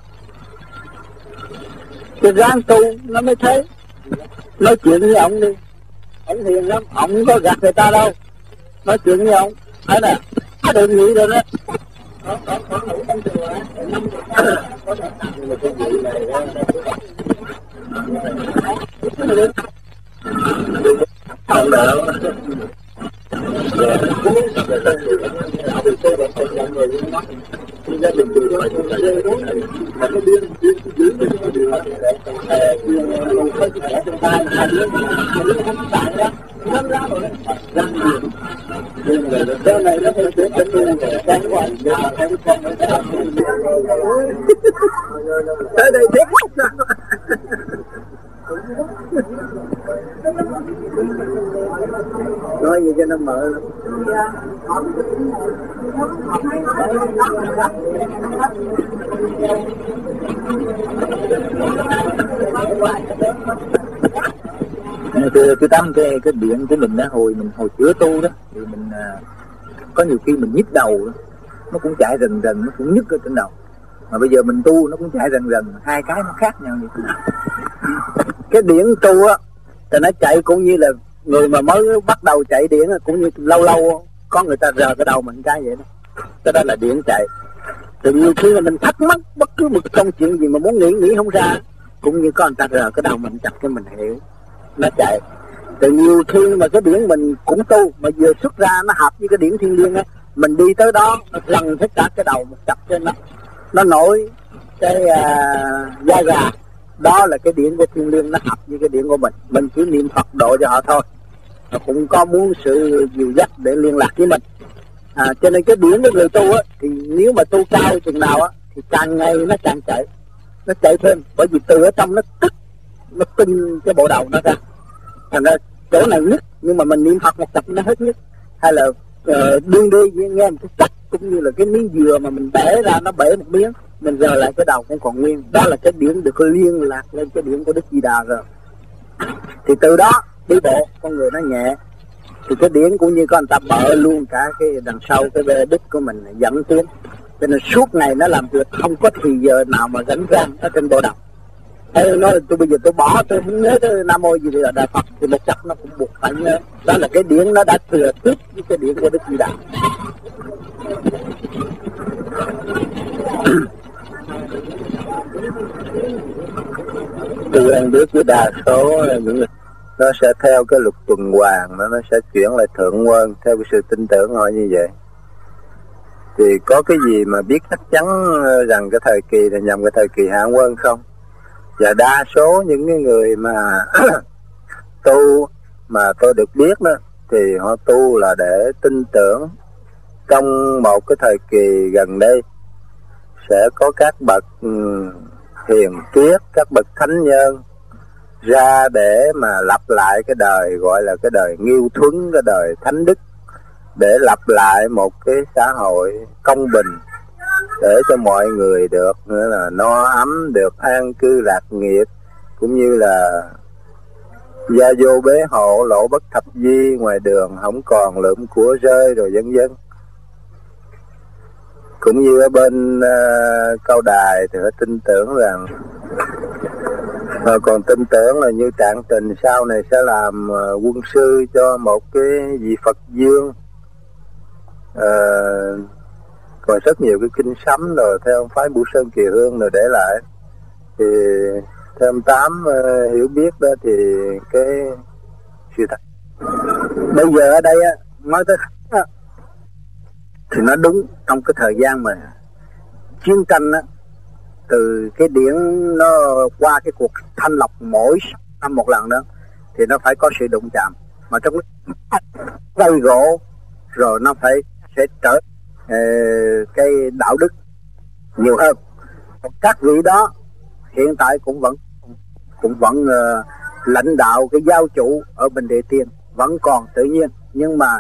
Thì ráng tu nó mới thấy. Nói chuyện với ông đi. Ông hiền lắm, ông không có gạt người ta đâu. Nói chuyện với ông. Thấy nè, có đường nghĩ rồi đó. Có, có, có ngủ trong chùa á. Có thể tặng một cái vị này đó. Không được. Gia đình tôi nói con rơi đó mà nó điên điên giữ được cái điều đó còn thấy cái trẻ trong tay hai đứa hai đứa không tại đó nó ra rồi răng điên điên rồi cái này nó phải chết trên luôn rồi cái quan để mà thấy con nó ra tới đây chết nói gì cho nó mở lắm. Tôi, tôi tắm cái cái điện của mình đó, hồi mình hồi chữa tu đó thì mình à, có nhiều khi mình nhức đầu đó, nó cũng chạy rần rần, nó cũng nhức ở trên đầu. Mà bây giờ mình tu nó cũng chạy rần rần, hai cái nó khác nhau vậy. Cái điện tu á thì nó chạy cũng như là người mà mới bắt đầu chạy điện, cũng như lâu lâu có người ta rờ cái đầu mình cái vậy đó. Cái đó là điện chạy. Từ nhiều khi là mình thắc mắc bất cứ một công chuyện gì mà muốn nghĩ nghĩ không ra, cũng như có người ta rờ cái đầu mình chặt cho mình hiểu, nó chạy. Từ nhiều khi mà cái điển mình cũng tu mà vừa xuất ra nó hợp với cái điển thiên liêng á, mình đi tới đó nó lần hết cả cái đầu một chặt trên nó, nó nổi cái uh, da gà. Đó là cái điển của thiên liêng, nó hợp với cái điển của mình. Mình chỉ niệm Phật độ cho họ thôi. nó cũng có muốn sự dìu dắt để liên lạc với mình. À, cho nên cái điển của người tu á, thì nếu mà tu cao chừng nào á, thì càng ngày nó càng chạy, nó chạy thêm, bởi vì từ ở trong nó tức, nó tinh cái bộ đầu nó ra, thành ra chỗ này nhất, nhưng mà mình niệm Phật một tập nó hết nhất. Hay là uh, đương đi nghe một cái chắc, cũng như là cái miếng dừa mà mình bẻ ra nó bể một miếng, mình giờ lại cái đầu cũng còn nguyên. Đó là cái điển được liên lạc lên cái điển của Đức Di Đà rồi. Thì từ đó đi bộ con người nó nhẹ, thì cái điển cũng như có người ta bợ luôn cả cái đằng sau cái bê đích của mình dẫn tiến, cho nên suốt ngày nó làm việc, không có thì giờ nào mà rảnh rang ở trên bộ đầu. Thế nói tôi bây giờ tôi bỏ, tôi không nhớ tới Nam Mô gì là Đại Phật, thì một chắc nó cũng buộc phải nhớ. Đó là cái điển nó đã thừa tiếp với cái điển của Đức Di Đà. Từ anh biết với đa số những nó sẽ theo cái luật tuần hoàn, nó nó sẽ chuyển lại thượng quân theo cái sự tin tưởng họ như vậy. Thì có cái gì mà biết chắc chắn rằng cái thời kỳ này nhằm cái thời kỳ hạ quân không? Và đa số những cái người mà tu mà tôi được biết đó, thì họ tu là để tin tưởng trong một cái thời kỳ gần đây sẽ có các bậc hiền triết, các bậc thánh nhân ra để mà lặp lại cái đời gọi là cái đời nghiêu thuấn, cái đời thánh đức, để lặp lại một cái xã hội công bình, để cho mọi người được nữa là no ấm, được an cư lạc nghiệp, cũng như là gia vô bế hộ, lỗ bất thập di, ngoài đường không còn lượm của rơi rồi vân vân. Cũng như ở bên uh, Cao Đài thì họ tin tưởng rằng, họ còn tin tưởng là như Trạng Trình sau này sẽ làm uh, quân sư cho một cái vị Phật dương. Uh, còn rất nhiều cái kinh sấm rồi theo ông phái Bửu Sơn Kỳ Hương rồi để lại. Thì theo ông Tám uh, hiểu biết đó thì cái sự thật bây giờ ở đây á, nói tới á, thì nó đúng trong cái thời gian mà chiến tranh á, từ cái điển nó qua cái cuộc thanh lọc mỗi năm một lần đó, thì nó phải có sự đụng chạm, mà trong gây gỗ rồi nó phải sẽ trở uh, cái đạo đức nhiều hơn. Các vị đó hiện tại cũng vẫn cũng vẫn uh, lãnh đạo cái giáo chủ ở bên Địa Tiên vẫn còn tự nhiên, nhưng mà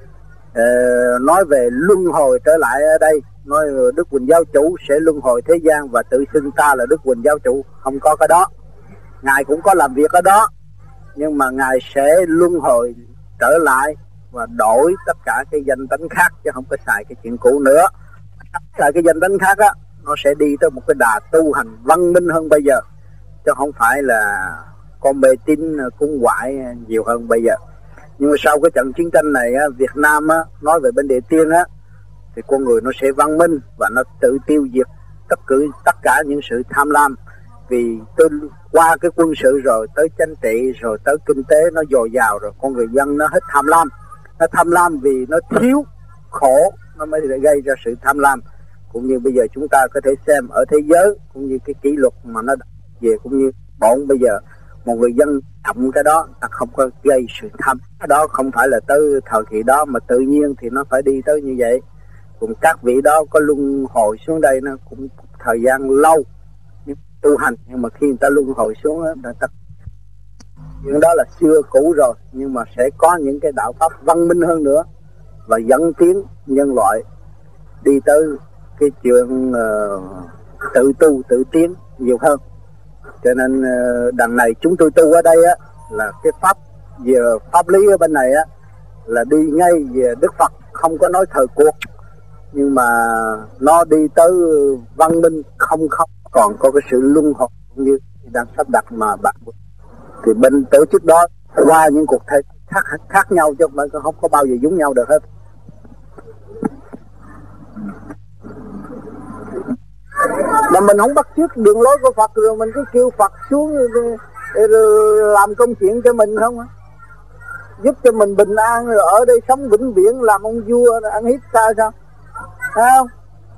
uh, nói về luân hồi trở lại ở đây, nói Đức Quỳnh giáo chủ sẽ luân hồi thế gian và tự xưng ta là Đức Quỳnh giáo chủ, không có cái đó. Ngài cũng có làm việc ở đó, nhưng mà Ngài sẽ luân hồi trở lại và đổi tất cả cái danh tánh khác, chứ không có xài cái chuyện cũ nữa. Lại cái danh tánh khác á, nó sẽ đi tới một cái đà tu hành văn minh hơn bây giờ, chứ không phải là con mê tín cúng quại nhiều hơn bây giờ. Nhưng mà sau cái trận chiến tranh này á, Việt Nam á, nói về bên Địa Tiên á, thì con người nó sẽ văn minh và nó tự tiêu diệt tất cả tất cả những sự tham lam. Vì từ qua cái quân sự rồi tới chính trị rồi tới kinh tế nó dồi dào rồi, con người dân nó hết tham lam. Nó tham lam vì nó thiếu khổ, nó mới gây ra sự tham lam. Cũng như bây giờ chúng ta có thể xem ở thế giới, cũng như cái kỷ luật mà nó về, cũng như bọn bây giờ một người dân chậm cái đó, ta không có gây sự tham. Cái đó không phải là tới thời kỳ đó, mà tự nhiên thì nó phải đi tới như vậy. Cùng các vị đó có luân hồi xuống đây nó cũng thời gian lâu tu hành, nhưng mà khi người ta luân hồi xuống đó, người ta chuyện đó là xưa cũ rồi, nhưng mà sẽ có những cái đạo pháp văn minh hơn nữa và dẫn tiến nhân loại đi tới cái chuyện uh, tự tu tự tiến nhiều hơn. Cho nên uh, đằng này chúng tôi tu ở đây á, là cái pháp về pháp lý ở bên này á, là đi ngay về Đức Phật, không có nói thời cuộc, nhưng mà nó đi tới văn minh không không còn có cái sự luân hồi như đang sắp đặt mà bạn. Thì bên tổ chức đó qua những cuộc thay khác khác nhau, chứ không có bao giờ giống nhau được hết. Mà mình không bắt chước đường lối của Phật, rồi mình cứ kêu Phật xuống để làm công chuyện cho mình không á, giúp cho mình bình an, rồi ở đây sống vĩnh viễn làm ông vua ăn hiếp ta sao? Thấy không?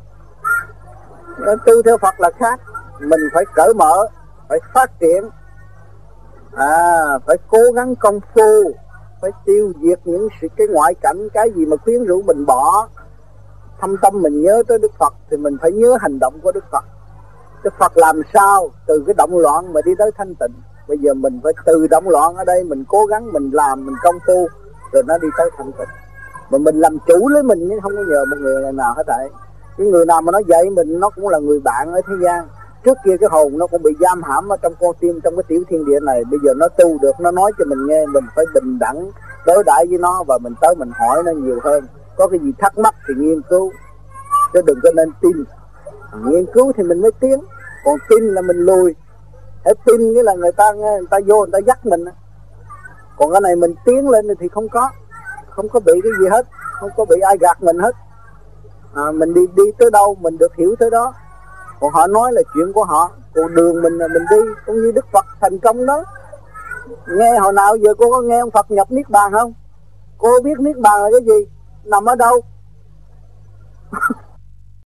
Tu theo Phật là khác, mình phải cởi mở, phải phát triển, à, phải cố gắng công phu, phải tiêu diệt những sự cái ngoại cảnh, cái gì mà quyến rũ mình bỏ. Thâm tâm mình nhớ tới Đức Phật thì mình phải nhớ hành động của Đức Phật. Đức Phật làm sao từ cái động loạn mà đi tới thanh tịnh. Bây giờ mình phải từ động loạn ở đây mình cố gắng mình làm, mình công phu rồi nó đi tới thanh tịnh. Mà mình làm chủ lấy mình chứ không có nhờ một người nào hết thảy. Cái người nào mà nó dạy mình nó cũng là người bạn ở thế gian. Trước kia cái hồn nó cũng bị giam hãm ở trong con tim, trong cái tiểu thiên địa này. Bây giờ nó tu được, nó nói cho mình nghe, mình phải bình đẳng đối đãi với nó và mình tới mình hỏi nó nhiều hơn. Có cái gì thắc mắc thì nghiên cứu, chứ đừng có nên tin. Nghiên cứu thì mình mới tiến, còn tin là mình lùi. Hãy tin nghĩa là người ta người ta vô người ta dắt mình. Còn cái này mình tiến lên thì không có, không có bị cái gì hết, không có bị ai gạt mình hết. À, mình đi đi tới đâu mình được hiểu tới đó. Còn họ nói là chuyện của họ, còn đường mình là mình đi. Cũng như Đức Phật thành công đó. Nghe hồi nào giờ cô có nghe ông Phật nhập Niết Bàn không? Cô biết Niết Bàn là cái gì? Nằm ở đâu?